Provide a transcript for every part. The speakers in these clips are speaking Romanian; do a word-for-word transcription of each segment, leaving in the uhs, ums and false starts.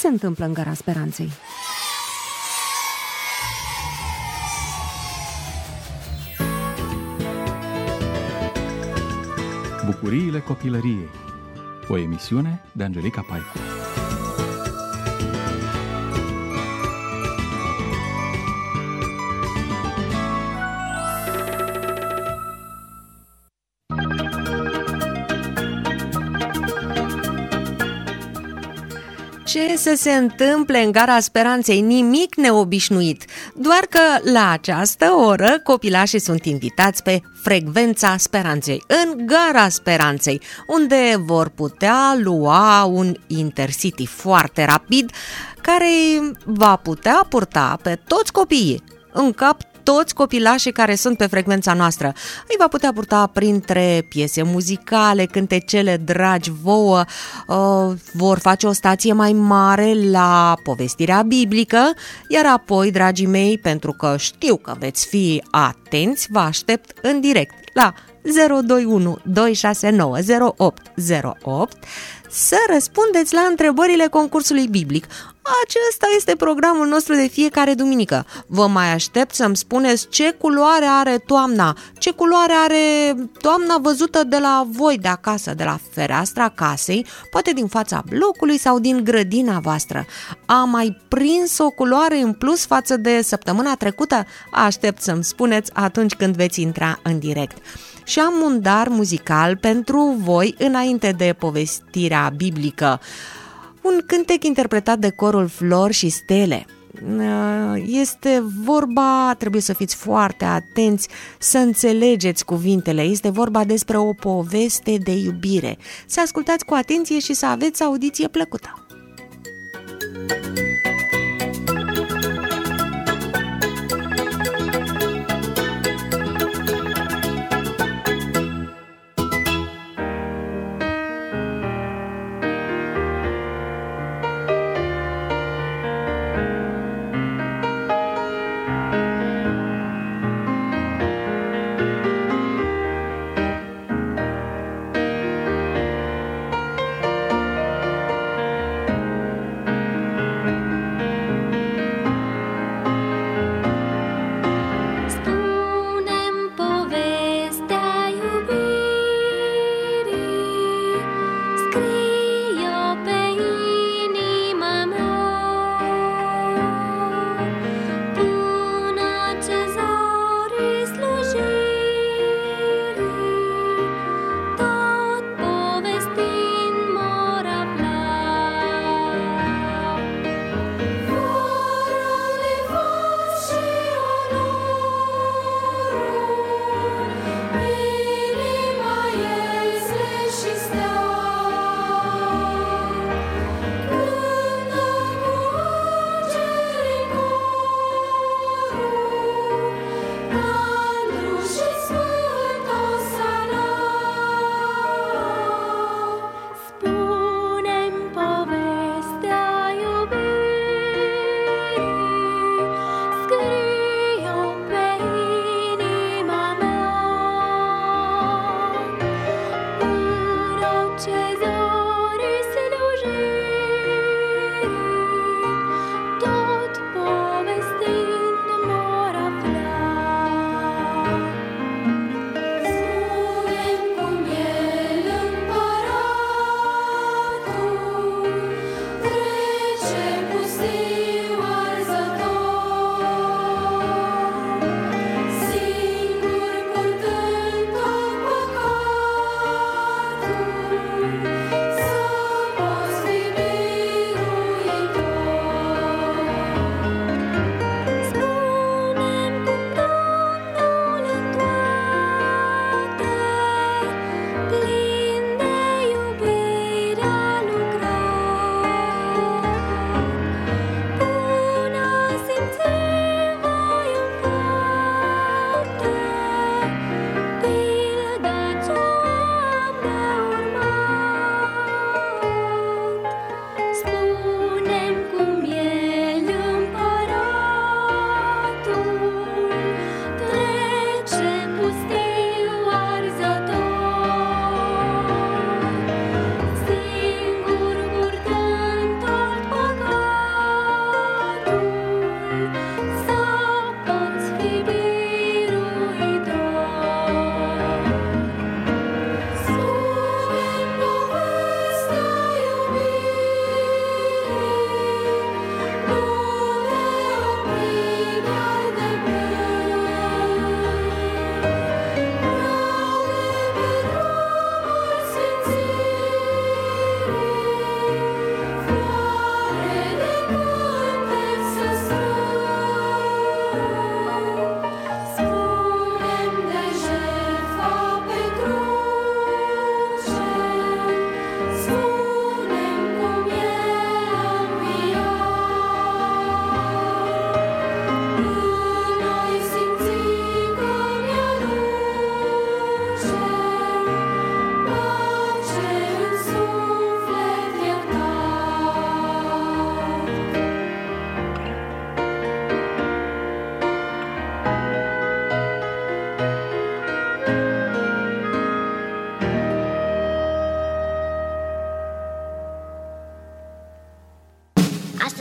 se întâmplă în Gara Speranței? Bucuriile copilăriei. O emisiune de Angelica Paicu. Ce să se întâmple în Gara Speranței? Nimic neobișnuit, doar că la această oră copilașii sunt invitați pe Frecvența Speranței, în Gara Speranței, unde vor putea lua un Intercity foarte rapid, care va putea purta pe toți copiii în cap toți copilașii care sunt pe frecvența noastră. Îi va putea purta printre piese muzicale, cântecele dragi vouă, uh, vor face o stație mai mare la povestirea biblică, iar apoi, dragii mei, pentru că știu că veți fi atenți, vă aștept în direct la zero doi unu doi șase nouă zero opt zero opt să răspundeți la întrebările concursului biblic. Acesta este programul nostru de fiecare duminică. Vă mai aștept să-mi spuneți ce culoare are toamna, ce culoare are toamna văzută de la voi de acasă, de la fereastra casei, poate din fața blocului sau din grădina voastră. A mai prins o culoare în plus față de săptămâna trecută? Aștept să-mi spuneți atunci când veți intra în direct. Și am un dar muzical pentru voi înainte de povestirea biblică. Un cântec interpretat de corul Flori și Stele. Este vorba, trebuie să fiți foarte atenți să înțelegeți cuvintele, este vorba despre o poveste de iubire. Să ascultați cu atenție și să aveți audiție plăcută.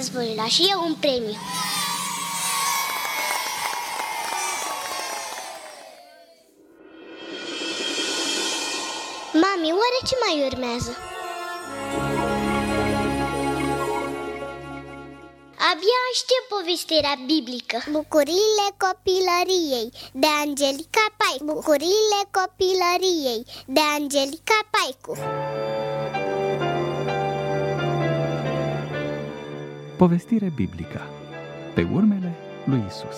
astăzi voi lua și eu un premiu. Mami, oare ce mai urmează? Abia aștept povestirea biblică. Bucuriile copilăriei de Angelica Paicu. Bucuriile copilăriei de Angelica Paicu. Povestire biblică pe urmele lui Isus.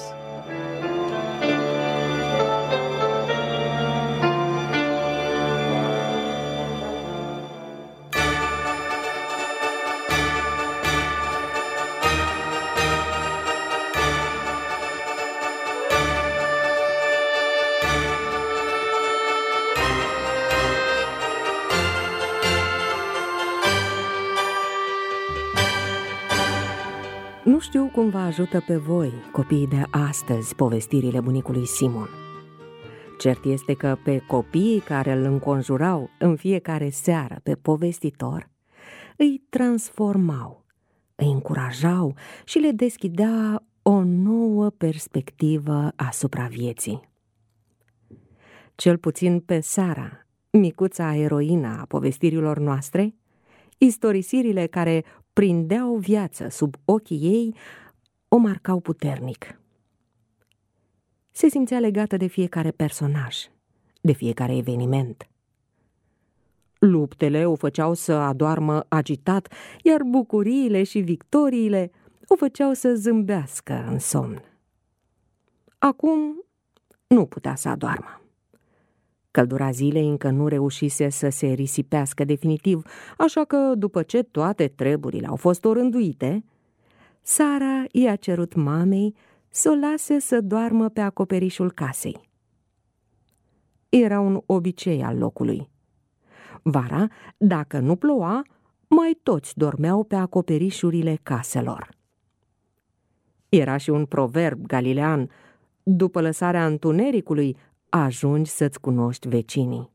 Nu știu cum vă ajută pe voi, copiii de astăzi, povestirile bunicului Simon. Cert este că pe copiii care îl înconjurau în fiecare seară pe povestitor, îi transformau, îi încurajau și le deschidea o nouă perspectivă asupra vieții. Cel puțin pe Sara, micuța eroină a povestirilor noastre, istorisirile care prindeau viață sub ochii ei o marcau puternic. Se simțea legată de fiecare personaj, de fiecare eveniment. Luptele o făceau să adoarmă agitat, iar bucuriile și victoriile o făceau să zâmbească în somn. Acum nu putea să adoarmă. Căldura zilei încă nu reușise să se risipească definitiv, așa că, după ce toate treburile au fost orânduite, Sara i-a cerut mamei să o lase să doarmă pe acoperișul casei. Era un obicei al locului. Vara, dacă nu ploua, mai toți dormeau pe acoperișurile caselor. Era și un proverb galilean: după lăsarea întunericului, ajungi să-ți cunoști vecinii.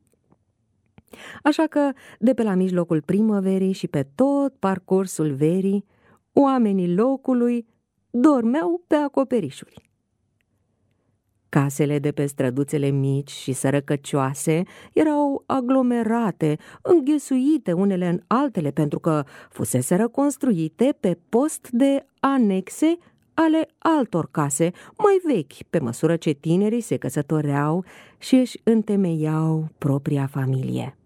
Așa că, de pe la mijlocul primăverii și pe tot parcursul verii, oamenii locului dormeau pe acoperișuri. Casele de pe străduțele mici și sărăcăcioase erau aglomerate, înghesuite unele în altele, pentru că fuseseră construite pe post de anexe ale altor case mai vechi, pe măsură ce tinerii se căsătoreau și își întemeiau propria familie.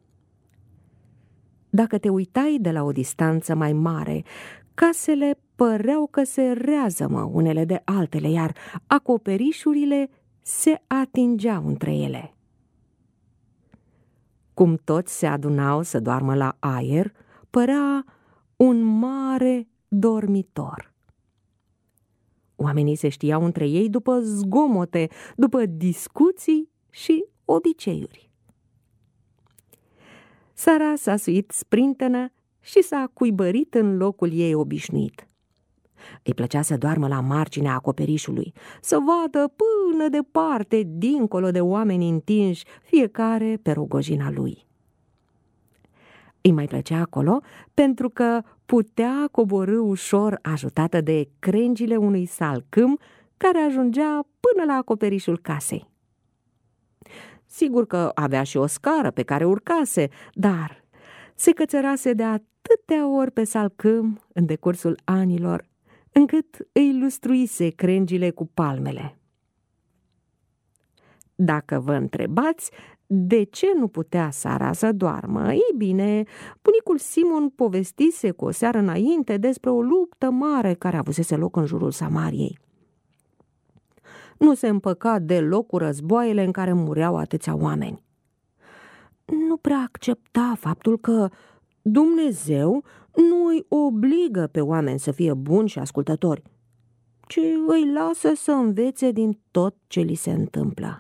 Dacă te uitai de la o distanță mai mare, casele păreau că se reazămă unele de altele, iar acoperișurile se atingeau între ele. Cum toți se adunau să doarmă la aer, părea un mare dormitor. Oamenii se știau între ei după zgomote, după discuții și obiceiuri. Sara s-a suit sprintenă și s-a cuibărit în locul ei obișnuit. Îi plăcea să doarmă la marginea acoperișului, să vadă până departe, dincolo de oameni întinși, fiecare pe rogojina lui. Îi mai plăcea acolo pentru că putea coborî ușor, ajutată de crengile unui salcâm care ajungea până la acoperișul casei. Sigur că avea și o scară pe care urcase, dar se cățărase de atâtea ori pe salcâm în decursul anilor, încât îi lustruise crengile cu palmele. Dacă vă întrebați de ce nu putea Sara să doarmă, ei bine, bunicul Simon povestise cu o seară înainte despre o luptă mare care avusese loc în jurul Samariei. Nu se împăca deloc cu războaiele în care mureau atâția oameni. Nu prea accepta faptul că Dumnezeu nu îi obligă pe oameni să fie buni și ascultători, ci îi lasă să învețe din tot ce li se întâmplă.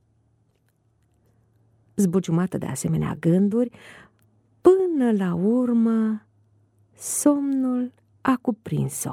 Zbuciumată de asemenea gânduri, până la urmă somnul a cuprins-o.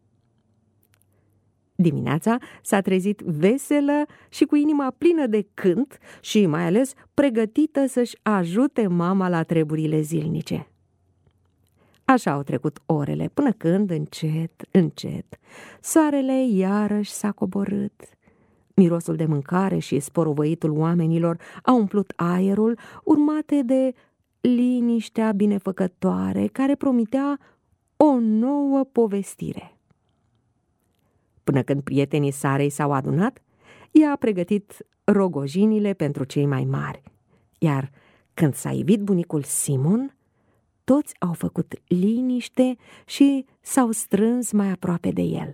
Dimineața s-a trezit veselă și cu inima plină de cânt și mai ales pregătită să-și ajute mama la treburile zilnice. Așa au trecut orele, până când, încet, încet, soarele iarăși s-a coborât. Mirosul de mâncare și sporovăitul oamenilor au umplut aerul, urmate de liniștea binefăcătoare care promitea o nouă povestire. Până când prietenii Sarei s-au adunat, ea a pregătit rogojinile pentru cei mai mari, iar când s-a ivit bunicul Simon, toți au făcut liniște și s-au strâns mai aproape de el.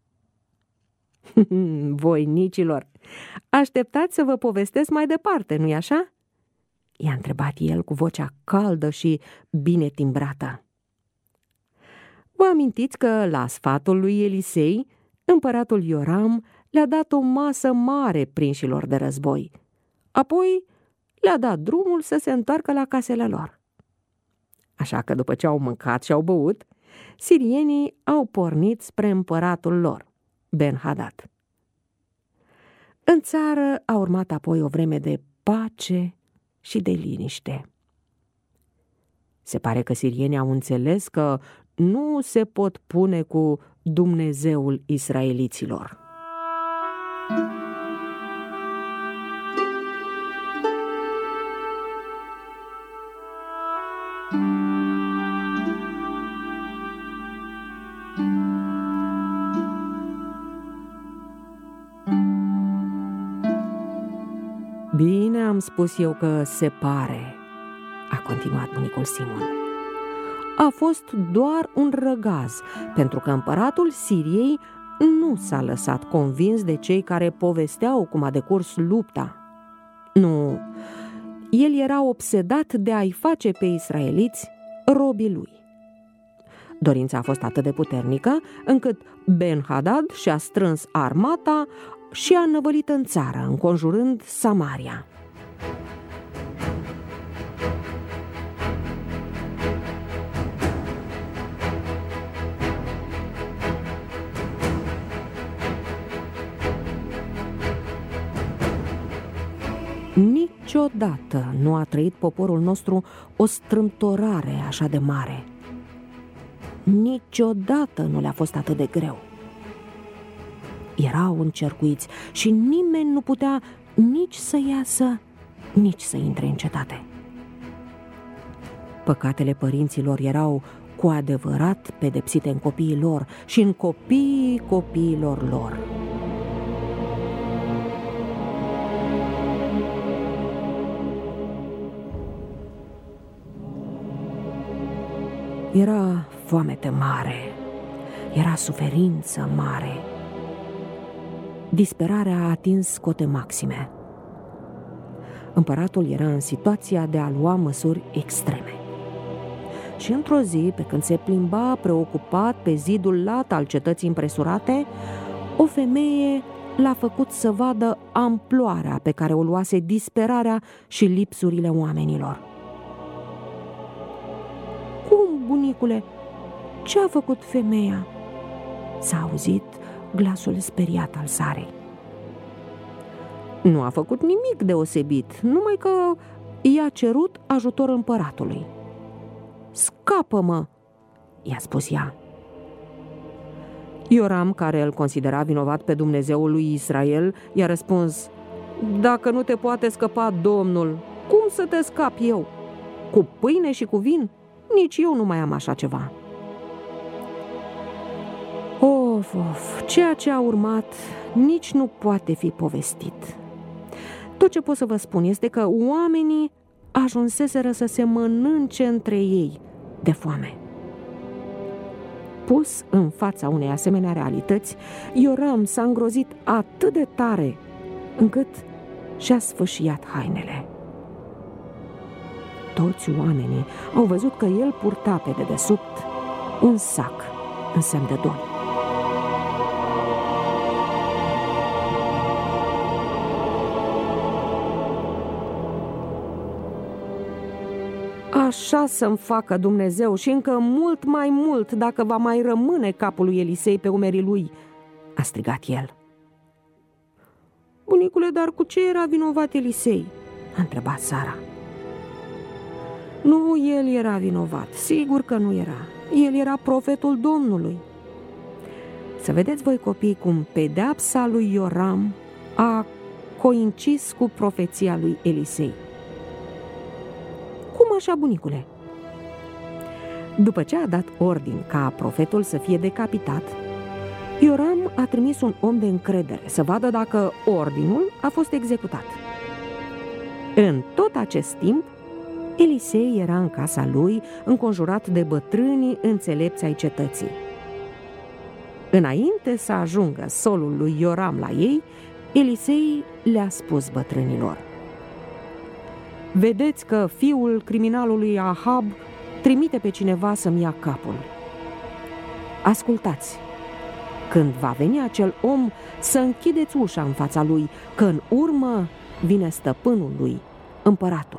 Voinicilor, așteptați să vă povestesc mai departe, nu-i așa? I-a întrebat el cu vocea caldă și bine timbrată. Vă amintiți că, la sfatul lui Elisei, împăratul Ioram le-a dat o masă mare prinșilor de război. Apoi le-a dat drumul să se întoarcă la casele lor. Așa că, după ce au mâncat și au băut, sirienii au pornit spre împăratul lor, Ben-Hadad. În țară a urmat apoi o vreme de pace și de liniște. Se pare că sirienii au înțeles că nu se pot pune cu Dumnezeul israeliților. Bine am spus eu că se pare, a continuat bunicul Simon. A fost doar un răgaz, pentru că împăratul Siriei nu s-a lăsat convins de cei care povesteau cum a decurs lupta. Nu, el era obsedat de a-i face pe israeliți robii lui. Dorința a fost atât de puternică, încât Ben-Hadad și-a strâns armata și a năvălit în țară, înconjurând Samaria. Niciodată nu a trăit poporul nostru o strâmtorare așa de mare. Niciodată nu le-a fost atât de greu. Erau încercuiți și nimeni nu putea nici să iasă, nici să intre în cetate. Păcatele părinților erau cu adevărat pedepsite în copiii lor și în copiii copiilor lor. Era foamete mare, era suferință mare. Disperarea a atins cote maxime. Împăratul era în situația de a lua măsuri extreme. Și într-o zi, pe când se plimba preocupat pe zidul lat al cetății împresurate, o femeie l-a făcut să vadă amploarea pe care o luase disperarea și lipsurile oamenilor. Cum, bunicule? Ce a făcut femeia? S-a auzit glasul speriat al Sarei. Nu a făcut nimic deosebit, numai că i-a cerut ajutor împăratului. Scapă-mă, i-a spus ea. Ioram, care îl considera vinovat pe Dumnezeul lui Israel, i-a răspuns: dacă nu te poate scăpa Domnul, cum să te scap eu? Cu pâine și cu vin? Nici eu nu mai am așa ceva. Of, of, ceea ce a urmat nici nu poate fi povestit. Tot ce pot să vă spun este că oamenii ajunseseră să se mănânce între ei de foame. Pus în fața unei asemenea realități, Ioram s-a îngrozit atât de tare încât și-a sfâșiat hainele. Toți oamenii au văzut că el purta pe dedesubt un sac în semn de doliu. Așa să-mi facă Dumnezeu și încă mult mai mult dacă va mai rămâne capul lui Elisei pe umerii lui, a strigat el. Bunicule, dar cu ce era vinovat Elisei? A întrebat Sara. Nu el era vinovat, sigur că nu era. El era profetul Domnului. Să vedeți voi, copii, cum pedeapsa lui Ioram a coincis cu profeția lui Elisei. Cum așa, bunicule? După ce a dat ordin ca profetul să fie decapitat, Ioram a trimis un om de încredere să vadă dacă ordinul a fost executat. În tot acest timp, Elisei era în casa lui, înconjurat de bătrânii înțelepți ai cetății. Înainte să ajungă solul lui Ioram la ei, Elisei le-a spus bătrânilor: vedeți că fiul criminalului Ahab trimite pe cineva să-mi ia capul. Ascultați, când va veni acel om, să închideți ușa în fața lui, că în urmă vine stăpânul lui, împăratul.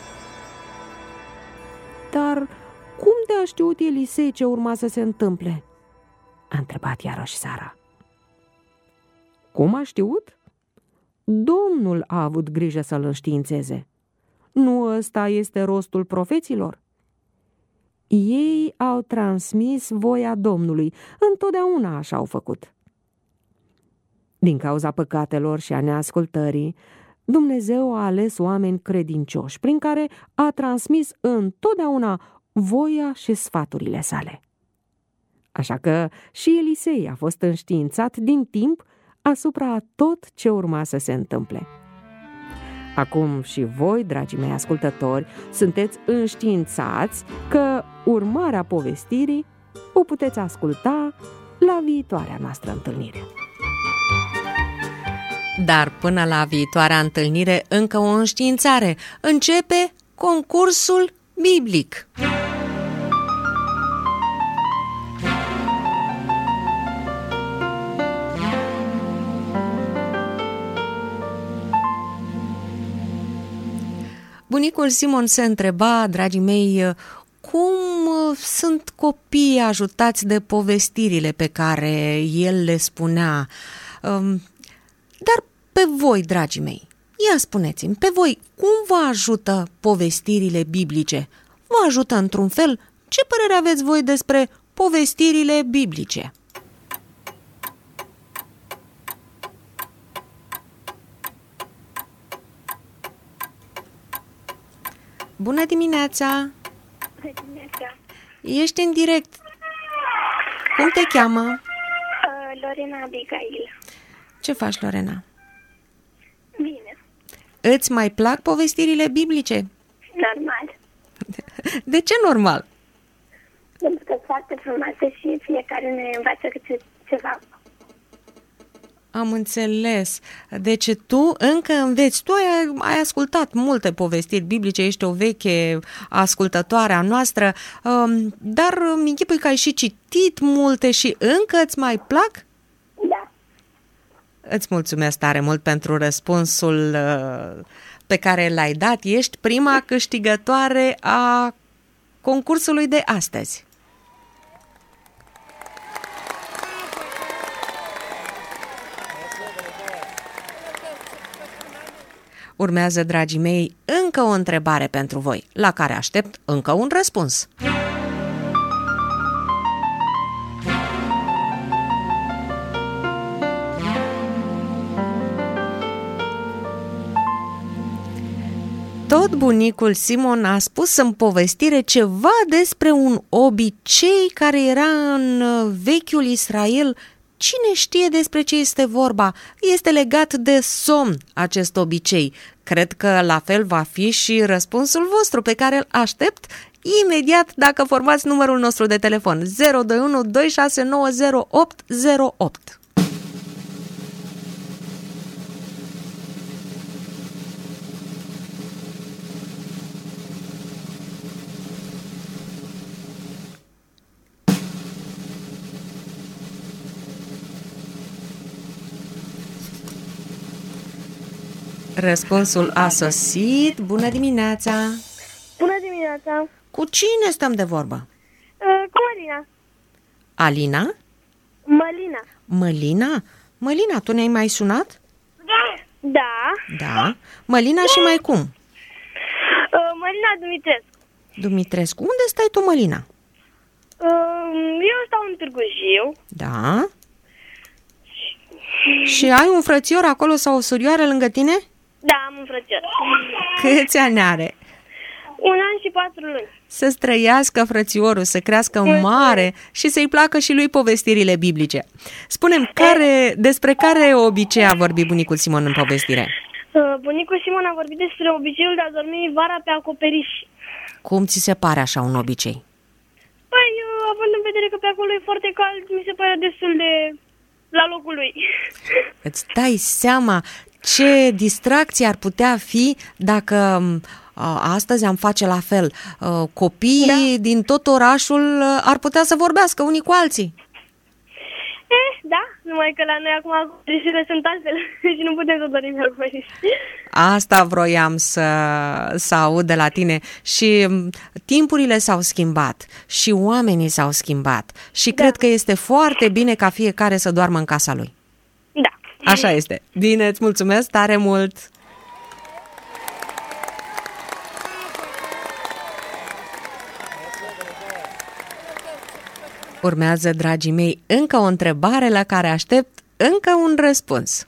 Dar cum de-a știut Elisei ce urma să se întâmple? A întrebat iarăși Sara. Cum a știut? Domnul a avut grijă să-l înștiințeze. Nu ăsta este rostul profeților? Ei au transmis voia Domnului, întotdeauna așa au făcut. Din cauza păcatelor și a neascultării, Dumnezeu a ales oameni credincioși, prin care a transmis întotdeauna voia și sfaturile sale. Așa că și Elisei a fost înștiințat din timp asupra tot ce urma să se întâmple. Acum și voi, dragii mei ascultători, sunteți înștiințați că urmarea povestirii o puteți asculta la viitoarea noastră întâlnire. Dar până la viitoarea întâlnire, încă o înștiințare. Începe concursul biblic. Bunicul Simon se întreba, dragii mei, cum sunt copiii ajutați de povestirile pe care el le spunea. Dar pe voi, dragii mei, ia spuneți-mi, pe voi, cum vă ajută povestirile biblice? Vă ajută într-un fel? Ce părere aveți voi despre povestirile biblice? Bună dimineața! Bună dimineața! Ești în direct. Cum te cheamă? Uh, Lorena Abigail. Ce faci, Lorena? Bine. Îți mai plac povestirile biblice? Normal. De ce normal? Pentru că sunt foarte frumoase și fiecare ne învață câte ceva. Am înțeles. Deci tu încă înveți. Tu ai, ai ascultat multe povestiri biblice, ești o veche ascultătoare a noastră, um, dar îmi închipui că ai și citit multe și încă îți mai plac? Da. Îți mulțumesc tare mult pentru răspunsul uh, pe care l-ai dat. Ești prima câștigătoare a concursului de astăzi. Urmează, dragii mei, încă o întrebare pentru voi, la care aștept încă un răspuns. Tot bunicul Simon a spus în povestire ceva despre un obicei care era în vechiul Israel. Cine știe despre ce este vorba? Este legat de somn acest obicei. Cred că la fel va fi și răspunsul vostru, pe care îl aștept imediat dacă formați numărul nostru de telefon zero doi unu doi șase nouă zero opt zero opt. Răspunsul a sosit. Bună dimineața! Bună dimineața! Cu cine stăm de vorbă? Uh, cu Alina. Alina? Mălina. Mălina? Mălina, tu ne-ai mai sunat? Da. Da. Mălina și mai cum? Uh, Mălina Dumitrescu. Dumitrescu. Unde stai tu, Mălina? Eu stau în Târgu Jiu. Da. Și ai un frățior acolo sau o surioară lângă tine? Da, am un frățior. Câți ani are? Un an și patru luni. Să străiască frățiorul, să crească mare și să-i placă și lui povestirile biblice. Spune-mi, care, despre care obicei a vorbit bunicul Simon în povestire? Uh, bunicul Simon a vorbit despre obiceiul de a dormi vara pe acoperiș. Cum ți se pare așa un obicei? Păi, uh, având în vedere că pe acolo e foarte cald, mi se pare destul de la locul lui. Îți dai seama ce distracție ar putea fi dacă uh, astăzi am face la fel. Uh, copiii da. din tot orașul uh, ar putea să vorbească unii cu alții. Eh, da, numai că la noi acum acoperișurile sunt altfel și nu putem să dorim pe acoperiș. Asta vroiam să, să aud de la tine. Și timpurile s-au schimbat și oamenii s-au schimbat și da. cred că este foarte bine ca fiecare să doarmă în casa lui. Da. Așa este. Bine, îți mulțumesc tare mult! Urmează, dragii mei, încă o întrebare la care aștept încă un răspuns.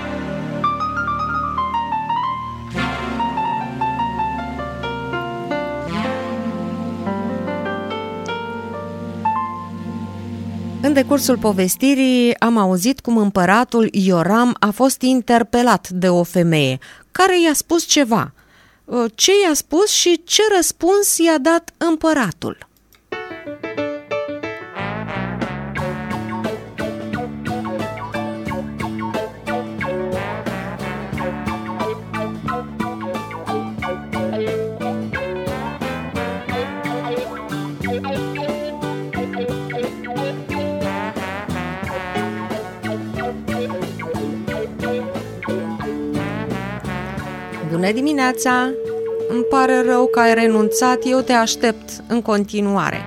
În decursul povestirii am auzit cum împăratul Ioram a fost interpelat de o femeie care i-a spus ceva. Ce i-a spus și ce răspuns i-a dat împăratul? Bună dimineața! Îmi pare rău că ai renunțat, eu te aștept în continuare.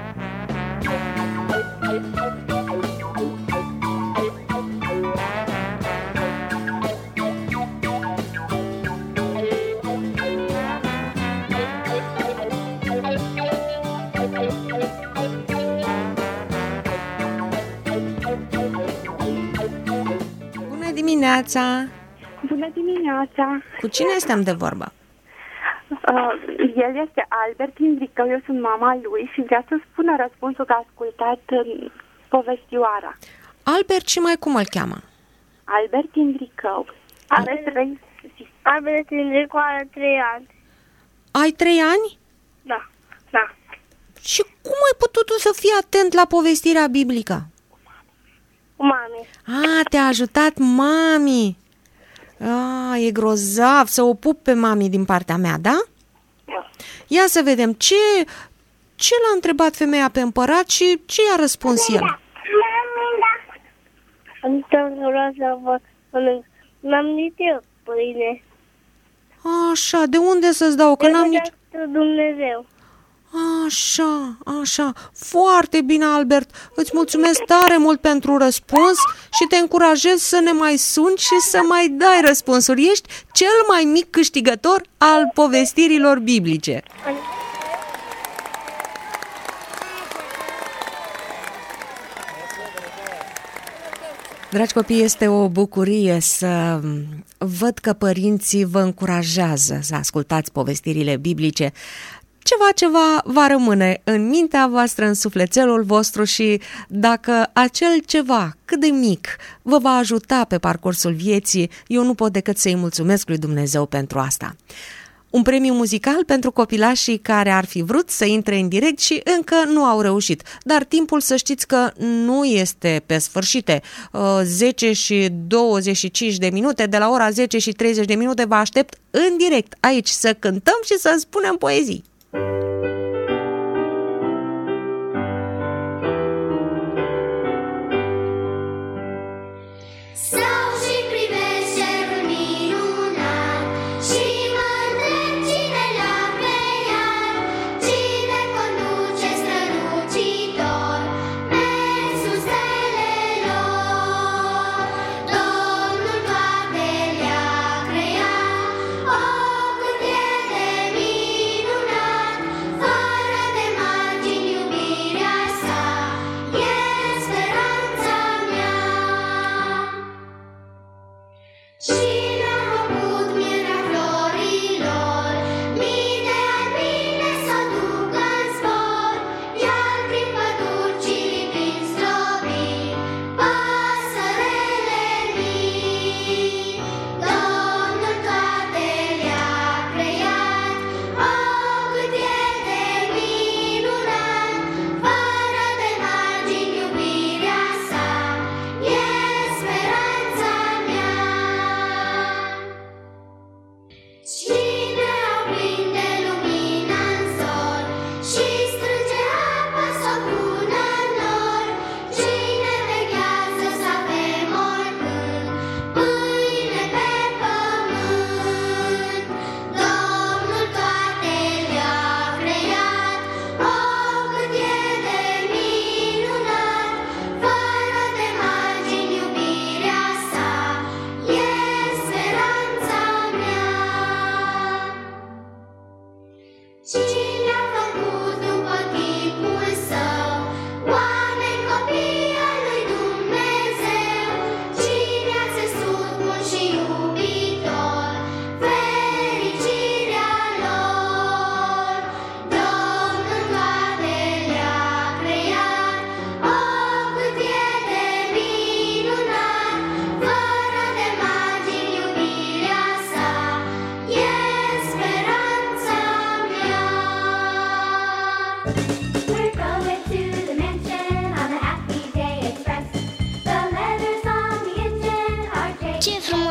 Bună dimineața! Bună dimineața! Cu cine stăm de vorbă? Uh, el este Albert Indrică, eu sunt mama lui și vreau să spună răspunsul că a ascultat uh, povestioara. Albert și mai cum îl cheamă? Albert Indrică. Are trei... Albert Indrică are trei ani. Ai trei ani? Da, da. Și cum ai putut tu să fii atent la povestirea biblică? Cu mami. A, te-a ajutat mami. A, e grozav, să o pup pe mami din partea mea, da? Da. Ia să vedem, ce, ce l-a întrebat femeia pe împărat și ce i-a răspuns el? Am vreau să vă mănânc. N-am nici eu pâine. Așa, de unde să-ți dau? Că n-am nici... Dumnezeu. Așa, așa, foarte bine, Albert. Îți mulțumesc tare mult pentru răspuns și te încurajez să ne mai suni și să mai dai răspunsuri. Ești cel mai mic câștigător al povestirilor biblice. Dragi copii, este o bucurie să văd că părinții vă încurajează să ascultați povestirile biblice. Ceva, ceva va rămâne în mintea voastră, în sufletelul vostru și dacă acel ceva, cât de mic, vă va ajuta pe parcursul vieții, eu nu pot decât să-i mulțumesc lui Dumnezeu pentru asta. Un premiu muzical pentru copilașii care ar fi vrut să intre în direct și încă nu au reușit. Dar timpul, să știți că nu este pe sfârșite. zece și douăzeci și cinci de minute, de la ora zece și treizeci de minute vă aștept în direct aici să cântăm și să spunem poezii. Oh, cât e de minunat!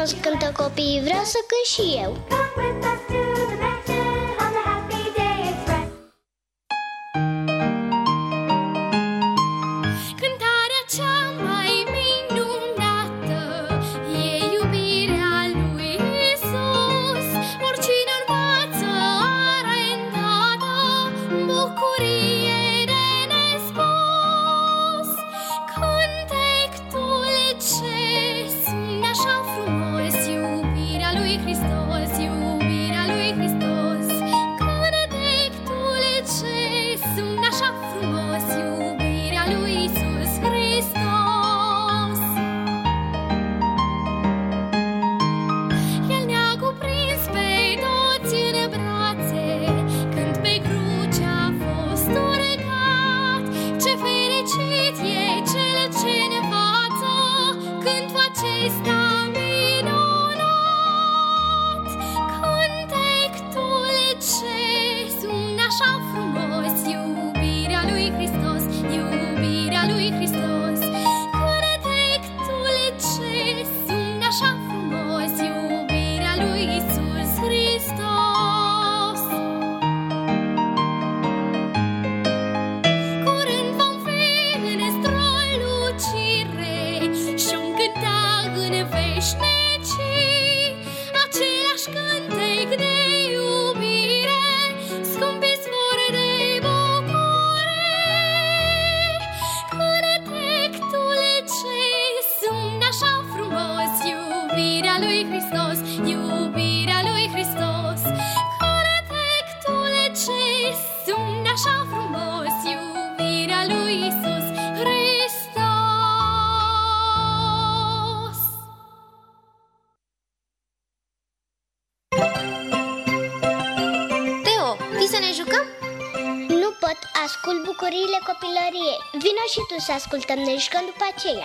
frumos cântă copiii, vreau să cânt și eu. Ascult bucuriile copilăriei. Vino și tu să ascultăm, ne jucăm după aceea.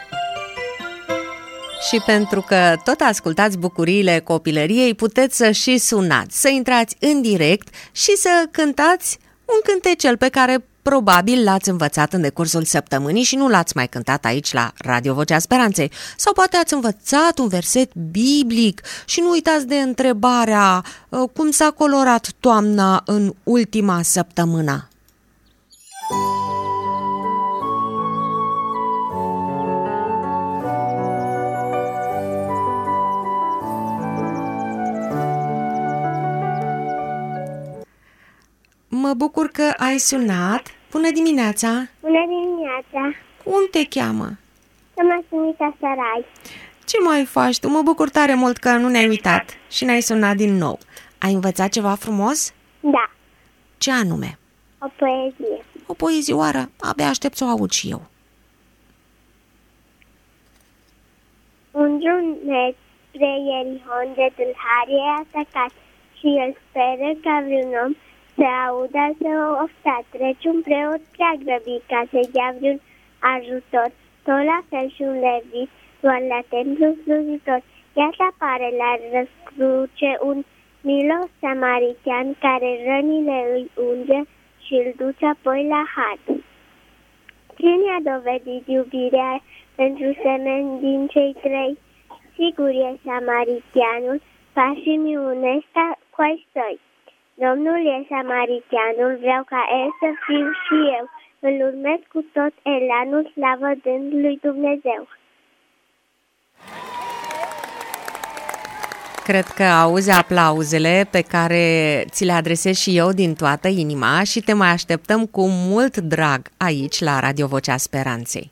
Și pentru că tot ascultați bucuriile copilăriei, puteți să și sunați, să intrați în direct și să cântați un cântecel pe care probabil l-ați învățat în decursul săptămânii și nu l-ați mai cântat aici la Radio Vocea Speranței. Sau poate ați învățat un verset biblic și nu uitați de întrebarea cum s-a colorat toamna în ultima săptămână. Mă bucur că ai sunat. Bună dimineața! Bună dimineața! Cum te cheamă? Mă Sumita Sarai. Ce mai faci tu? Mă bucur tare mult că nu ne-ai uitat și ne-ai sunat din nou. Ai învățat ceva frumos? Da. Ce anume? O poezie. O poezioară? Abia aștept să o aud și eu. Un drum spre Ierihon de tâlhar e atacat și el speră ca vreun om să audă să o ofta. Trece un preot prea grăbit ca să-i dea vreun ajutor. Tot la fel și un levit, doar la templu slujitor. Iar apare la răscruce un milos samaritean care rănile îi unge și îl duce apoi la hat. Cine a dovedit iubirea pentru semeni din cei trei? Sigur e samariteanul, fa și miunește cu ai săi. Domnul e samariteanul, vreau ca el să fiu și eu. Îl urmez cu tot elanul, slavă dând lui Dumnezeu. Cred că auzi aplauzele pe care ți le adresez și eu din toată inima și te mai așteptăm cu mult drag aici la Radio Vocea Speranței.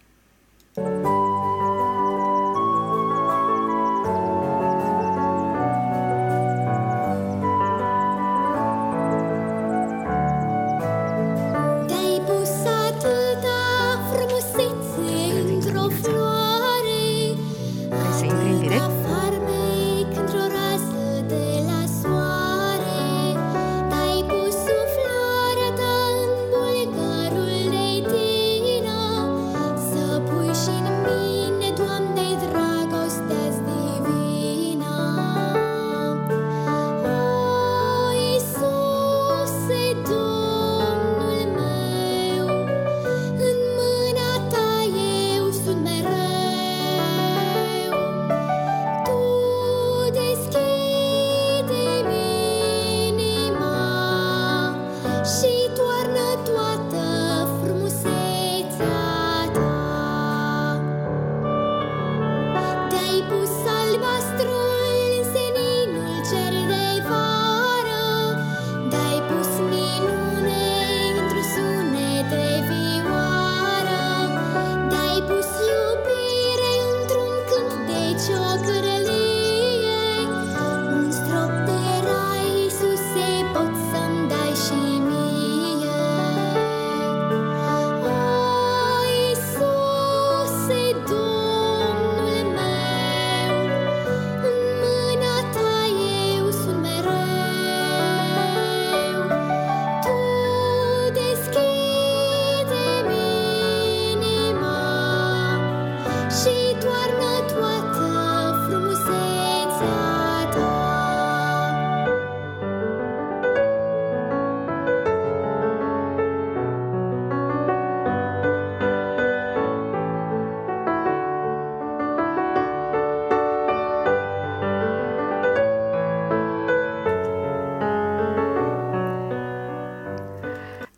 Să pui și în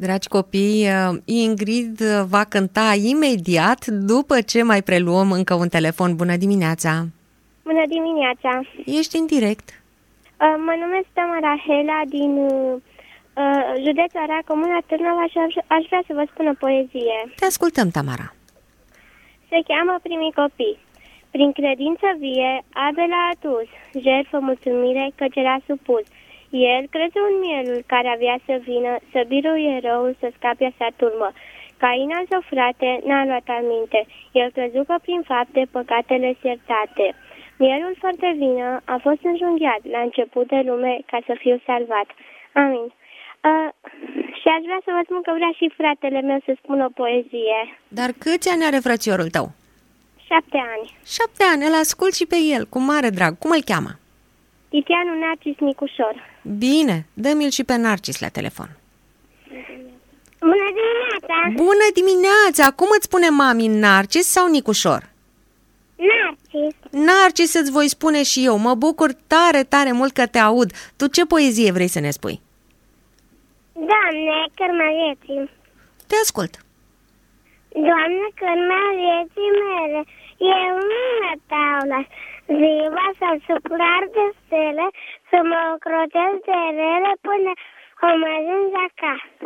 Dragi copii, Ingrid va cânta imediat după ce mai preluăm încă un telefon. Bună dimineața! Bună dimineața! Ești în direct. Mă numesc Tamara Hela din uh, județul Arad, comuna Târnava și aș vrea să vă spun o poezie. Te ascultăm, Tamara. Se cheamă Primii copii. Prin credință vie, Abel a adus jertfă mulțumire căci era supus. El creză în mielul care avea să vină, să biruie răul, să scape sa turmă. Cain al său frate n-a luat aminte. El crezut că prin fapte păcatele iertate. Mielul fără de vină a fost înjunghiat la început de lume ca să fiu salvat. Amin. Uh, și aș vrea să vă spun că vrea și fratele meu să spun o poezie. Dar câți ani are frățiorul tău? Șapte ani. Șapte ani, îl ascult și pe el, cu mare drag. Cum îl cheamă? Titianu Narcis Nicușor. Bine, dă-mi-l și pe Narcis la telefon. Bună dimineața! Bună dimineața! Cum îți spune mami, Narcis sau Nicușor? Narcis. Narcis îți voi spune și eu. Mă bucur tare, tare mult că te aud. Tu ce poezie vrei să ne spui? Doamne, cârma vieții. Te ascult. Doamne, cârma vieții mele, eu mână taula, ziua sau suprar de stele, să mă ocrotesc de rele până am ajuns acasă.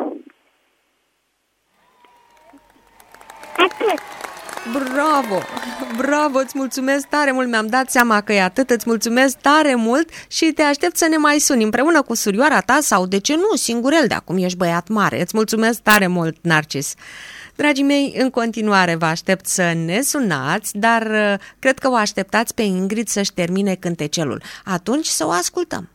Atât. Bravo! Bravo, îți mulțumesc tare mult, mi-am dat seama că e atât, îți mulțumesc tare mult și te aștept să ne mai suni împreună cu surioara ta sau, de ce nu, singurel, de acum ești băiat mare. Îți mulțumesc tare mult, Narcis. Dragii mei, în continuare vă aștept să ne sunați, dar cred că o așteptați pe Ingrid să-și termine cântecelul. Atunci să o ascultăm.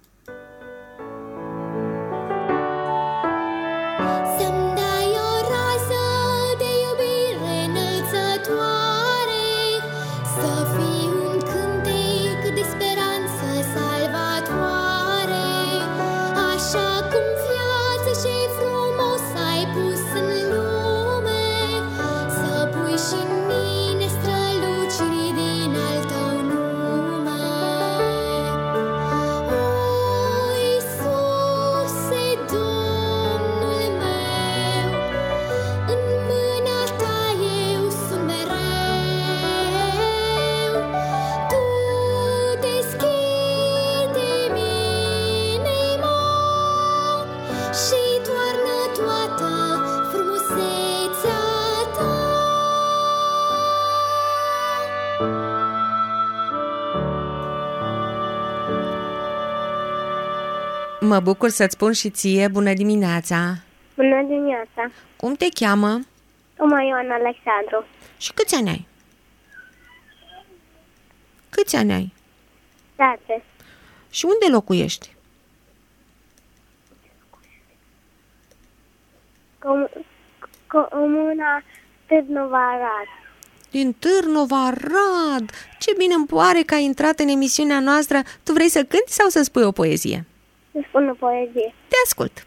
Mă bucur să-ți spun și ție bună dimineața. Bună dimineața. Cum te cheamă? Toma Ioan Alexandru. Și câți ani ai? Câți ani ai? Șase. Și unde locuiești? Com- comuna Târnova Arad. Din Târnova Arad. Ce bine îmi pare că ai intrat în emisiunea noastră. Tu vrei să cânti sau să spui o poezie? Să spun o poezie. Te ascult.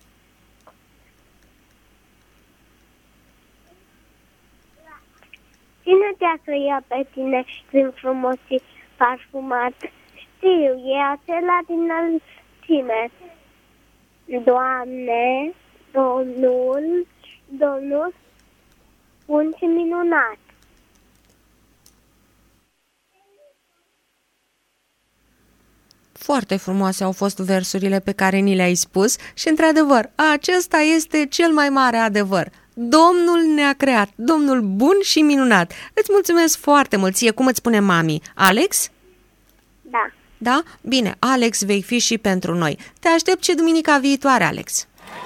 Cine te-a creat pe tine prin frumos și parfumat? Știu, e acela din înălțime. Doamne, Domnul, Domnul, bun și minunat. Foarte frumoase au fost versurile pe care ni le-ai spus și, într-adevăr, acesta este cel mai mare adevăr. Domnul ne-a creat, Domnul bun și minunat. Îți mulțumesc foarte mult. Ție, cum îți spune mami? Alex? Da. Da? Bine, Alex vei fi și pentru noi. Te aștept și duminica viitoare, Alex.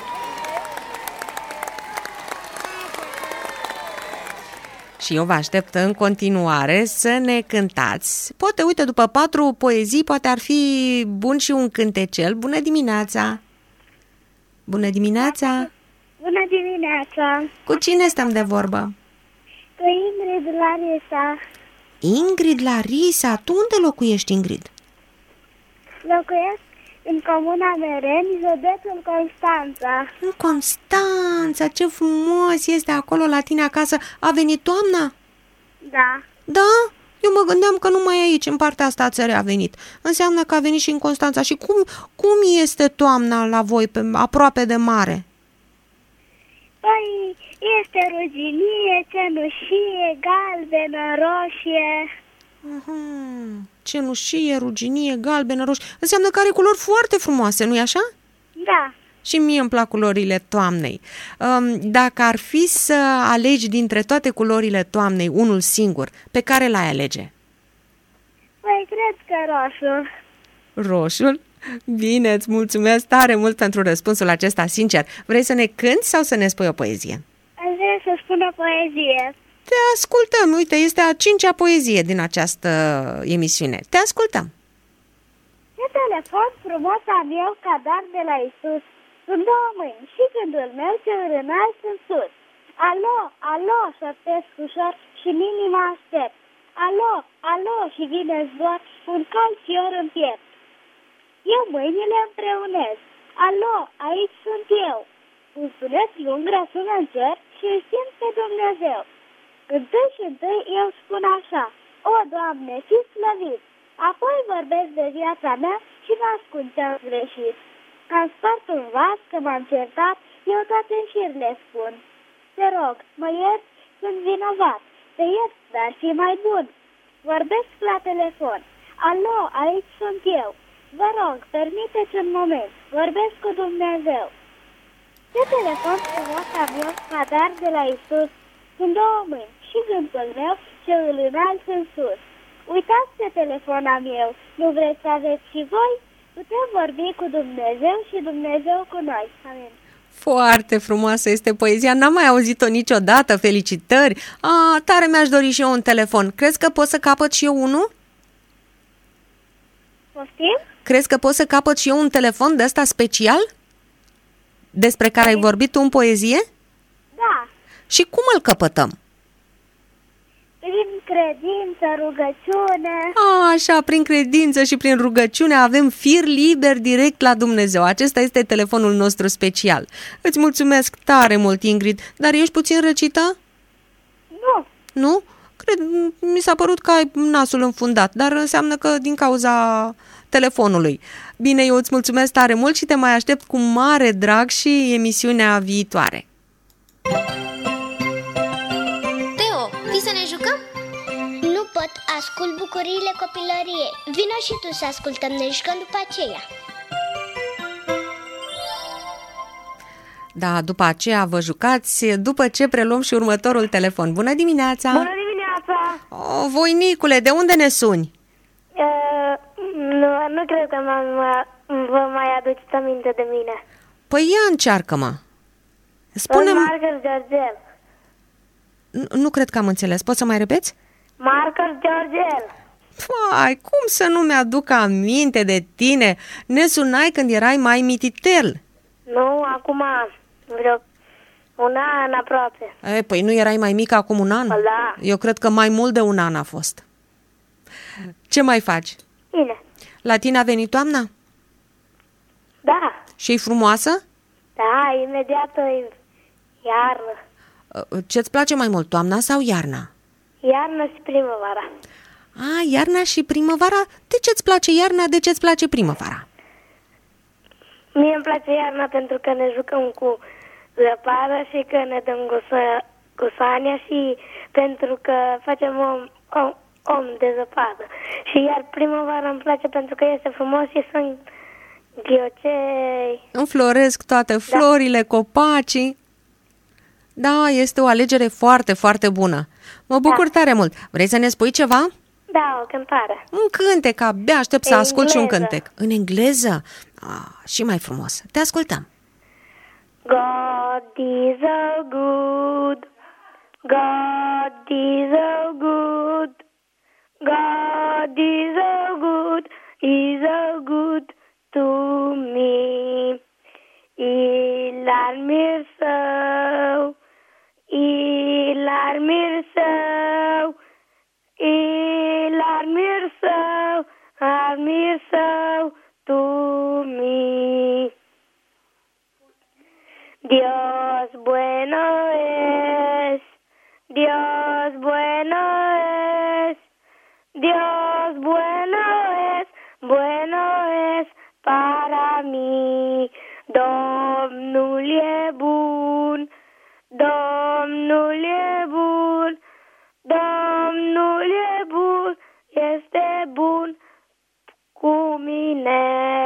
Și eu vă aștept în continuare să ne cântați. Poate, uite, după patru poezii, poate ar fi bun și un cântecel. Bună dimineața! Bună dimineața! Bună dimineața! Cu cine stăm de vorbă? Cu Ingrid Larisa. Ingrid Larisa? Tu unde locuiești, Ingrid? Locuiesc în comuna Mereni, județul Constanța. În Constanța, ce frumos este acolo la tine acasă. A venit toamna? Da. Da? Eu mă gândeam că numai aici, în partea asta a țării a venit. Înseamnă că a venit și în Constanța. Și cum, cum este toamna la voi, pe, aproape de mare? Este ruginie, cenușie, galbenă, roșie. Aha. Cenușie, ruginie, galbenă, roșie. Înseamnă că are culori foarte frumoase, nu-i așa? Da. Și mie îmi plac culorile toamnei. Dacă ar fi să alegi dintre toate culorile toamnei unul singur, pe care l-ai alege? Păi, cred că roșu. Roșul? Bine, îți mulțumesc tare mult pentru răspunsul acesta sincer. Vrei să ne cânti sau să ne spui o poezie? Aș vrea să spun o poezie. Te ascultăm, uite, este a cincea poezie din această emisiune. Te ascultăm. Ce telefon frumos am eu ca dar de la Isus. Sunt două mâini și gândul meu ce îl înalt în sus. Alo, alo, șoptesc ușor și în inima aștept. Alo, alo, și vine zbor un cald fior în piept. Eu mâinile împreunez. Alo, aici sunt eu. Un sunet lung răsună în cer și îl simt pe Dumnezeu. Întâi și întâi eu spun așa: O, Doamne, fi slăvit! Apoi vorbesc de viața mea și mă ascund ce-am greșit. Am spart un vas, că m-am certat, eu toate în șir le spun. Te rog, mă iert, sunt vinovat. Te iert, dar fi mai bun. Vorbesc la telefon. Alo, aici sunt eu. Vă rog, permiteți un moment. Vorbesc cu Dumnezeu. Ce telefon frumos am eu ca dar de la Isus. Sunt două mâini și gândul meu ce îl înalt în sus. Uitați ce telefon am eu. Nu vreți să aveți și voi? Putem vorbi cu Dumnezeu și Dumnezeu cu noi. Amin. Foarte frumoasă este poezia, n-am mai auzit-o niciodată, felicitări. A, tare mi-aș dori și eu un telefon. Crezi că pot să capăt și eu unul? Poftim? Crezi că pot să capăt și eu un telefon de ăsta special? Despre care ai vorbit tu în poezie? Da. Și cum îl căpătăm? Prin credință, rugăciune. A, așa, prin credință și prin rugăciune avem fir liber direct la Dumnezeu. Acesta este telefonul nostru special. Îți mulțumesc tare mult, Ingrid, dar ești puțin răcită? Nu. Nu? Cred, mi s-a părut că ai nasul înfundat, dar înseamnă că din cauza telefonului. Bine, eu îți mulțumesc tare mult și te mai aștept cu mare drag și emisiunea viitoare. Teo, vii să ne jucăm? Nu pot, ascult bucuriile copilăriei. Vino și tu să ascultăm, ne jucăm după aceea. Da, după aceea vă jucați, după ce preluăm și următorul telefon. Bună dimineața! Bună dimineața! O, voinicule, de unde ne suni? Uh, nu, nu cred că mă, vă mai aduceți aminte de mine. Păi ia încearcă-mă. Spune-mi... Sunt Marcus Georgel. Nu, nu cred că am înțeles. Poți să mai repeți? Marcus Georgel. Păi, cum să nu mi-aduc aminte de tine? Ne sunai când erai mai mititel. Nu, acum vreo un an aproape. E, păi nu erai mai mic acum un an? Da. Eu cred că mai mult de un an a fost. Ce mai faci? Bine. La tine a venit toamna? Da. Și e frumoasă? Da, imediat e iarnă. Ce-ți place mai mult, toamna sau iarna? Iarnă și primăvara. A, iarna și primăvara? De ce-ți place iarna, de ce-ți place primăvara? Mie îmi place iarna pentru că ne jucăm cu zăpadă și că ne dăm cu, să, cu Sania și pentru că facem om, om, om de zăpadă. Și iar primăvara îmi place pentru că este frumos și sunt ghiocei. Înfloresc toate florile, da. Copacii. Da, este o alegere foarte, foarte bună. Mă bucur da. tare mult. Vrei să ne spui ceva? Da, o cântare. Un cântec, abia aștept să în ascult și un engleză. cântec. În engleză? Ah, și mai frumos. Te ascultăm. God is a good, God is a good, God is a good, is a good to me. Il-ar mir său, il-ar mir său, il-ar mir său, ar mir său to me. Dios bueno es, Dios bueno es, Dios bueno es, bueno es para mí. Domnul e bun, Domnul Domnul e bun, Domnul e bun, este bun cu mine.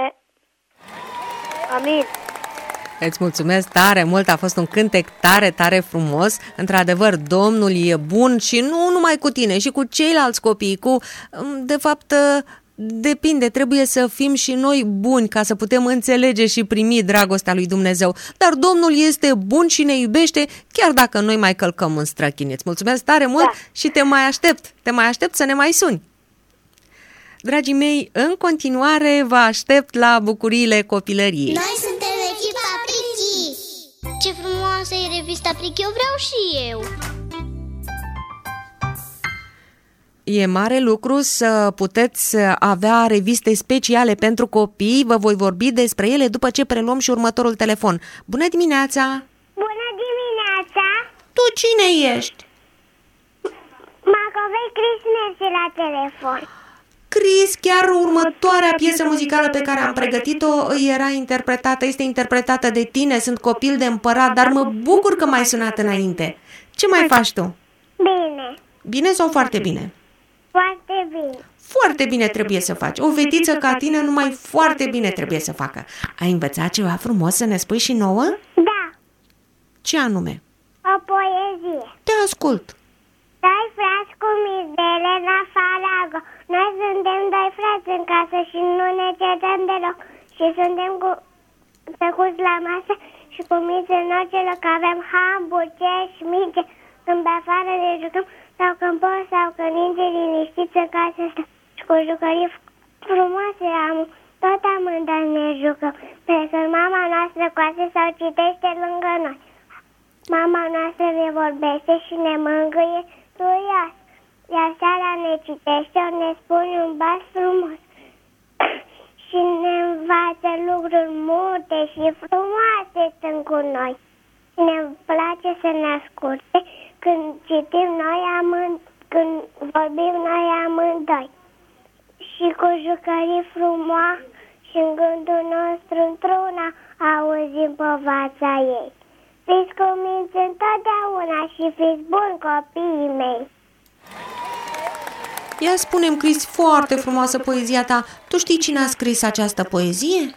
Amin. Îți mulțumesc tare mult, a fost un cântec tare, tare frumos. Într-adevăr, Domnul e bun și nu numai cu tine, și cu ceilalți copii, cu, de fapt, depinde, trebuie să fim și noi buni ca să putem înțelege și primi dragostea lui Dumnezeu. Dar Domnul este bun și ne iubește, chiar dacă noi mai călcăm în străchini. Îți mulțumesc tare mult, da. Și te mai aștept, te mai aștept să ne mai suni. Dragii mei, în continuare vă aștept la bucuriile copilăriei. Noi suntem echipa Prichi. Ce frumoasă e revista Prichi, eu vreau și eu. E mare lucru să puteți avea reviste speciale pentru copii. Vă voi vorbi despre ele după ce preluăm și următorul telefon. Bună dimineața! Bună dimineața! Tu cine ești? Macovei Cris merge la telefon. Cris, chiar următoarea piesă muzicală pe care am pregătit-o era interpretată, este interpretată de tine, Sunt copil de împărat, dar mă bucur că m-ai sunat înainte. Ce mai faci tu? Bine. Bine sau foarte bine? Foarte bine. Foarte bine trebuie să faci. O fetiță ca tine numai foarte bine trebuie să facă. Ai învățat ceva frumos să ne spui și nouă? Da. Ce anume? O poezie. Te ascult. Doi frați cu mici de Elena Farago. Noi suntem doi frați în casă și nu ne certăm deloc. Și suntem cu tăcuți la masă și cu mici în orice loc. Avem hamburgeri și mici. Când pe afară ne jucăm sau când pot sau când ninge liniștiți în casă asta. Și cu jucării frumoase am, tot amândoi ne jucăm. Pe când mama noastră coase sau citește lângă noi. Mama noastră ne vorbește și ne mângâie tuioasă. Iar seara ne citește, ne spune un bas frumos. Și ne învață lucruri multe și frumoase sunt cu noi. Și ne place să ne asculte când citim noi amând, când vorbim noi amândoi. Și cu jucării frumoase și în gândul nostru într-una auzim povața ei. Fiți cuminți întotdeauna și fiți buni, copiii mei. Ia spune-mi, Cris, foarte frumoasă poezia ta. Tu știi cine a scris această poezie?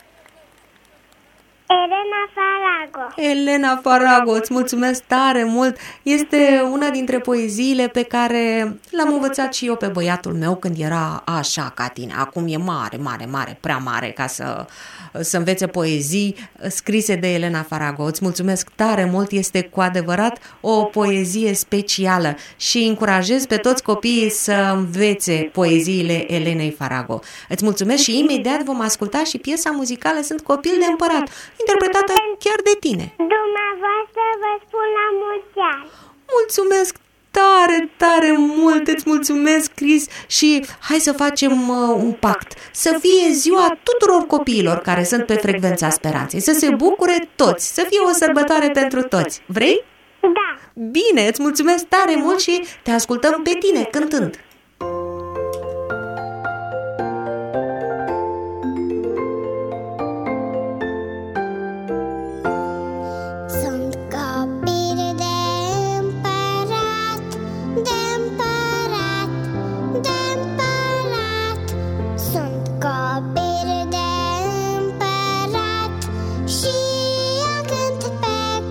Elena Farago. Elena Farago, îți mulțumesc tare mult. Este una dintre poeziile pe care l-am învățat și eu pe băiatul meu când era așa ca tine. Acum e mare, mare, mare, prea mare ca să, să învețe poezii scrise de Elena Farago. Îți mulțumesc tare mult, este cu adevărat o poezie specială și încurajez pe toți copiii să învețe poeziile Elenei Farago. Îți mulțumesc și imediat vom asculta și piesa muzicală Sunt copil de împărat, interpretată chiar de tine. Dumneavoastră vă spun la mulți ani. Mulțumesc tare, tare mult, îți mulțumesc, Cris, și hai să facem uh, un pact. Să fie ziua tuturor copiilor care sunt pe frecvența speranței, să se bucure toți, să fie o sărbătoare pentru toți. Vrei? Da. Bine, îți mulțumesc tare mult și te ascultăm pe tine cântând.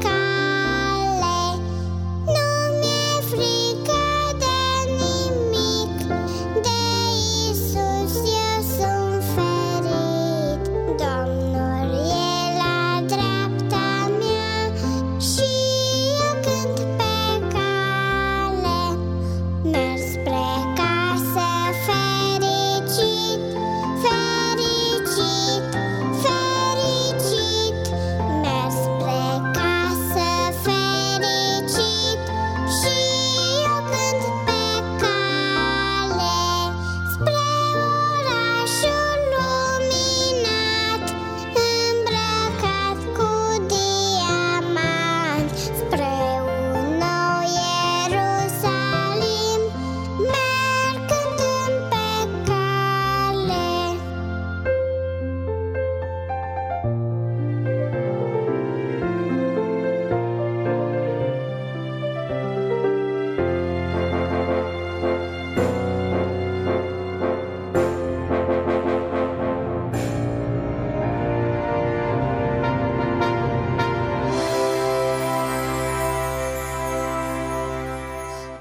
Nu mi-e frică de nimic.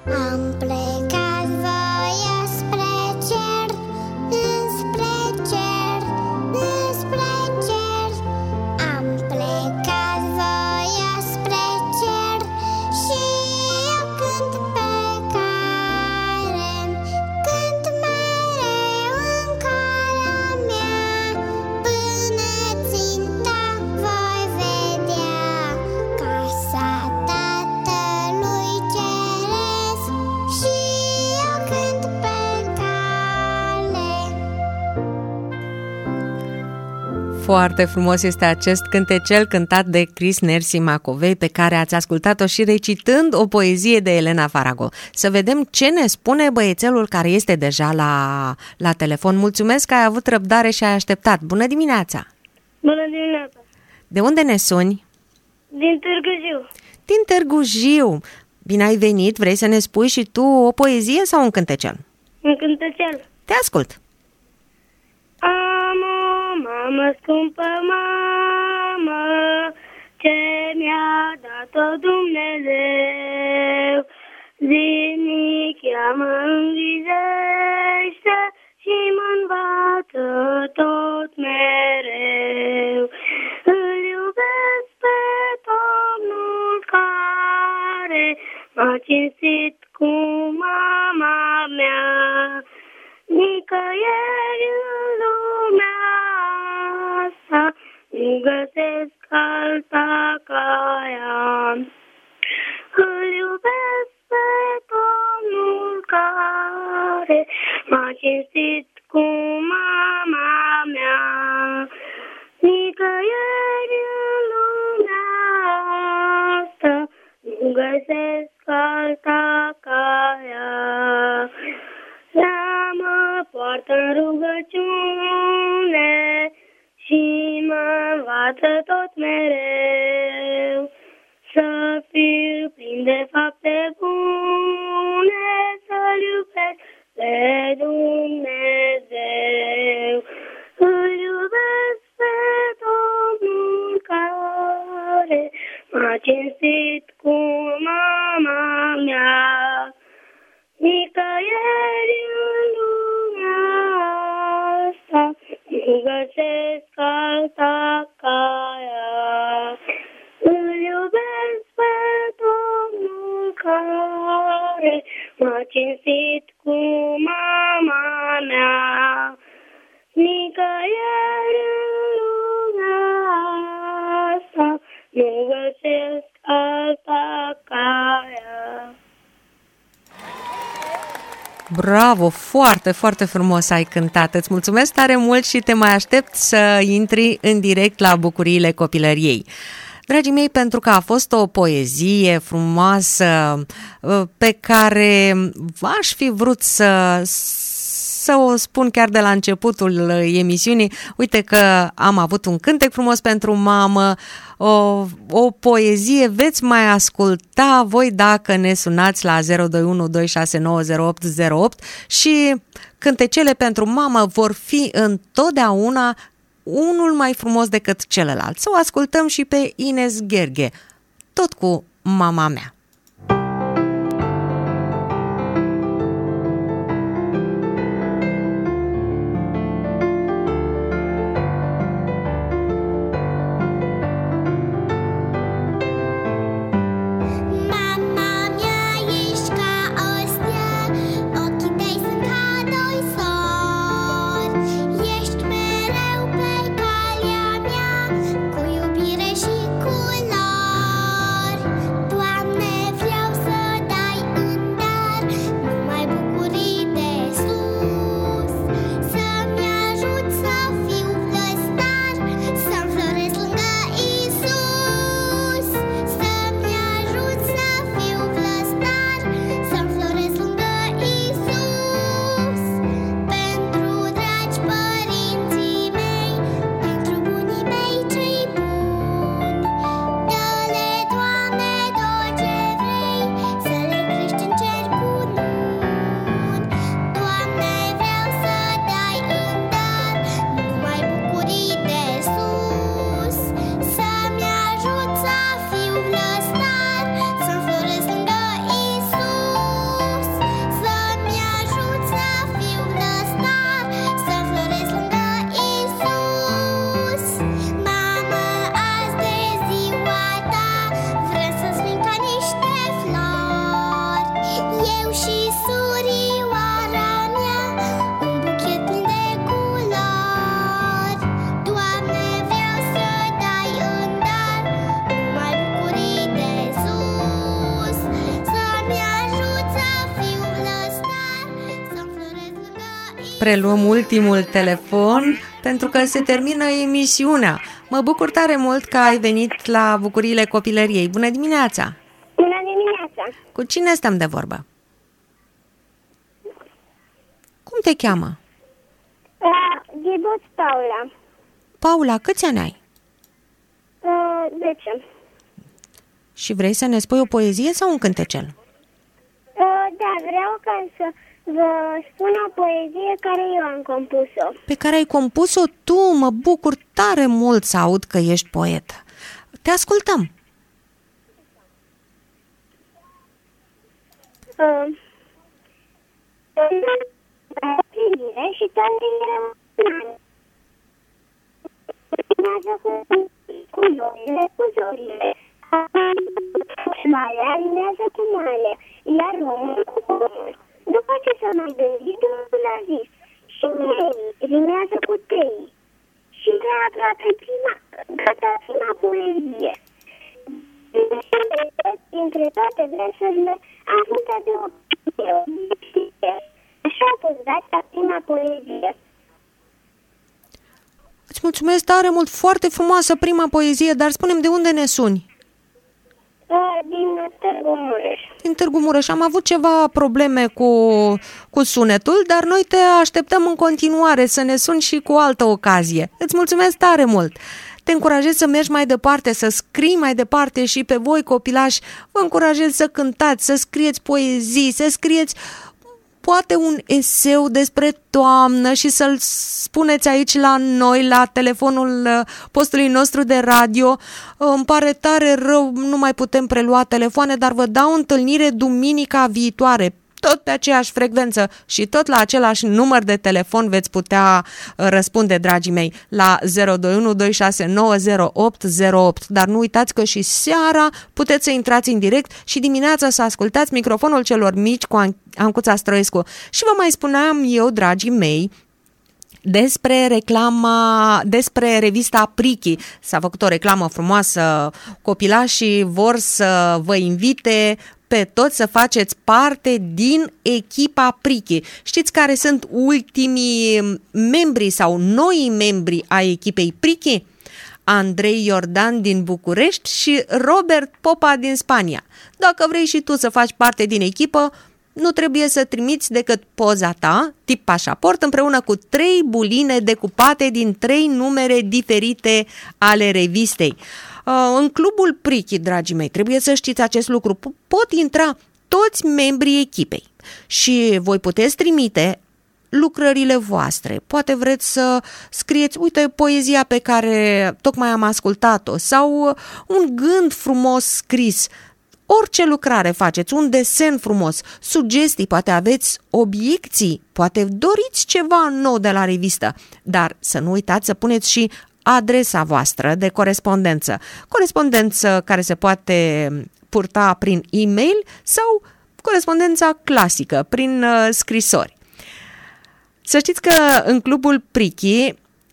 Am plecat voios spre cer, înspre cer, înspre cer. Am plecat voios spre cer și eu cânt pe cale, cânt mereu în calea mea, până ținta voi vedea, casa Tatălui Ceresc și eu cânt pe cale. Foarte frumos este acest cântecel cântat de Cris Nersi Macovei, pe care ați ascultat-o și recitând o poezie de Elena Farago. Să vedem ce ne spune băiețelul care este deja la, la telefon. Mulțumesc că ai avut răbdare și ai așteptat. Bună dimineața! Bună dimineața! De unde ne suni? Din Târgu Jiu. Din Târgu Jiu. Bine ai venit, vrei să ne spui și tu o poezie sau un cântecel? Un cântecel. Te ascult! Am o mamă scumpă, mamă, ce mi-a dat-o Dumnezeu. Zilnic ea mă învizește și mă învață tot mereu. Îl iubesc pe Domnul care m-a cinstit cu mama mea. Nicăieri în lumea asta nu găsesc alta ca ea. Îl iubesc pe Domnul care m-a cinstit cu mama mea. Nicăieri în lumea asta nu găsesc alta ca ea. Ea mă poartă în rugăciune și mă învață tot mereu să fiu plin de fapte bune, să-L iubesc pe Dumnezeu. Îl iubesc pe Domnul care m-a cinstit cu mama mea. Nicăieri în lumea asta nu găsesc alta ca ea. Îl iubesc pe Domnul care m-a cinstit cu mama mea. Nicăieri în lumea asta nu găsesc alta ca ea. Bravo, foarte, foarte frumos ai cântat. Îți mulțumesc tare mult și te mai aștept să intri în direct la Bucuriile Copilăriei. Dragii mei, pentru că a fost o poezie frumoasă pe care v-aș fi vrut să, să o spun chiar de la începutul emisiunii. Uite că am avut un cântec frumos pentru mamă, o, o poezie veți mai asculta voi dacă ne sunați la zero doi unu doi șase nouă zero opt zero opt și cântecele pentru mamă vor fi întotdeauna unul mai frumos decât celălalt. Să o ascultăm și pe Ines Gherghe, tot cu mama mea. Doamne, preluăm ultimul telefon pentru că se termină emisiunea. Mă bucur tare mult că ai venit la Bucuriile Copilăriei. Bună dimineața! Bună dimineața! Cu cine stăm de vorbă? Cum te cheamă? Uh, Ghibuț Paula. Paula, câți ani ai? Uh, zece. Și vrei să ne spui o poezie sau un cântecel? Uh, da, vreau ca să vă spun o poezie care eu am compus-o. Pe care ai compus-o tu, mă bucur tare mult să aud că ești poet. Te ascultăm. Uh, plinire și tălire urmează cu cu zorile, cu zorile. Mare alinează cu mare, iar omul cu omul. După ce s-a mai gândit, Domnul a zis, și miei rimează cu tei. Și de aproape prima, gata prima poezie. Dintre toate versurile, avute de obicei. Așa a fost data prima poezie. Îți mulțumesc tare mult, foarte frumoasă prima poezie, dar spune-mi de unde ne suni? Din Târgu Mureș. Din Târgu Mureș. Am avut ceva probleme cu, cu sunetul, dar noi te așteptăm în continuare să ne suni și cu altă ocazie. Îți mulțumesc tare mult! Te încurajez să mergi mai departe, să scrii mai departe și pe voi, copilași, vă încurajez să cântați, să scrieți poezii, să scrieți poate un eseu despre toamnă și să-l spuneți aici la noi, la telefonul postului nostru de radio. Îmi pare tare rău, nu mai putem prelua telefoane, dar vă dau întâlnire duminica viitoare, tot pe aceeași frecvență și tot la același număr de telefon veți putea răspunde, dragii mei, la zero doi unu doi șase nouă zero opt zero opt. Dar nu uitați că și seara puteți să intrați în direct și dimineața să ascultați Microfonul celor mici cu Ancuța Stroescu. Și vă mai spuneam eu, dragii mei, despre reclama, despre revista Prichi. S-a făcut o reclamă frumoasă, copilașii vor să vă invite pe toți să faceți parte din echipa Prichi. Știți care sunt ultimii membri sau noi membri ai echipei Prichi? Andrei Iordan din București și Robert Popa din Spania. Dacă vrei și tu să faci parte din echipă, nu trebuie să trimiți decât poza ta, tip pașaport, împreună cu trei buline decupate din trei numere diferite ale revistei. În clubul Prichi, dragii mei, trebuie să știți acest lucru, pot intra toți membrii echipei și voi puteți trimite lucrările voastre. Poate vreți să scrieți, uite, poezia pe care tocmai am ascultat-o sau un gând frumos scris. Orice lucrare faceți, un desen frumos, sugestii, poate aveți obiecții, poate doriți ceva nou de la revistă, dar să nu uitați să puneți și adresa voastră de corespondență. Corespondență care se poate purta prin e-mail sau corespondența clasică, prin uh, scrisori. Să știți că în clubul Prichi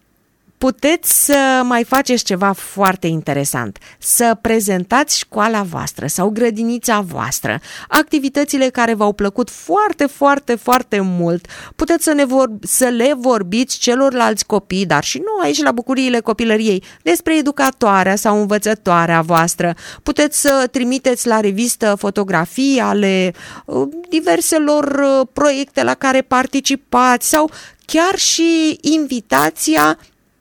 puteți să mai faceți ceva foarte interesant, să prezentați școala voastră sau grădinița voastră, activitățile care v-au plăcut foarte, foarte, foarte mult. Puteți să, ne vor, să le vorbiți celorlalți copii, dar și nu aici la Bucuriile Copilăriei, despre educatoarea sau învățătoarea voastră. Puteți să trimiteți la revistă fotografii ale uh, diverselor uh, proiecte la care participați sau chiar și invitația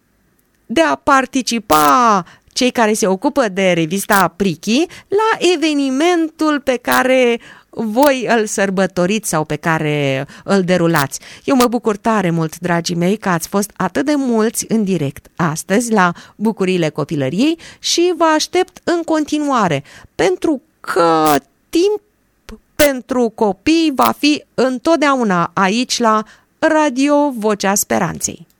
de a participa cei care se ocupă de revista Prichi la evenimentul pe care voi îl sărbătoriți sau pe care îl derulați. Eu mă bucur tare mult, dragii mei, că ați fost atât de mulți în direct astăzi la Bucuriile Copilăriei și vă aștept în continuare, pentru că timp pentru copii va fi întotdeauna aici la Radio Vocea Speranței.